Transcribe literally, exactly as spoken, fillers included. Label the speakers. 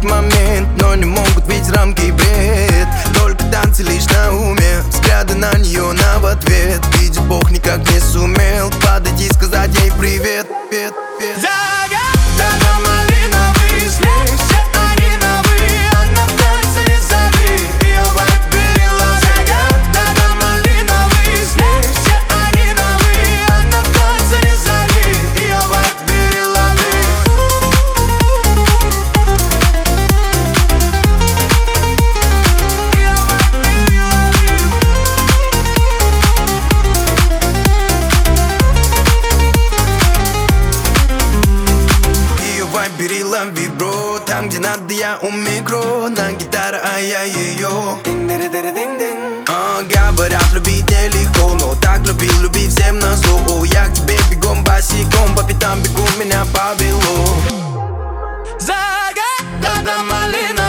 Speaker 1: этот момент, но не могут видеть рамки и бред. Только танцы лишь на уме, взгляды на нее на в ответ. Видит Бог, никак не сумел подойти и сказать ей привет, привет, привет.
Speaker 2: Загадала малиновый слив, все они новые, она в танце не зови, ее вайб бери лови. Загадала малиновый слив, все они новые, она в танце не зови, ее вайб бери лови.
Speaker 1: Ее вайб бери лови, бро. Там, где надо, я у микро. На гитаре, а я ее. А, говорят, любить нелегко, но так любил, люби всем назло. О, я к тебе бегом босиком, по пятам бегу, меня повело.
Speaker 2: Загадала малиновый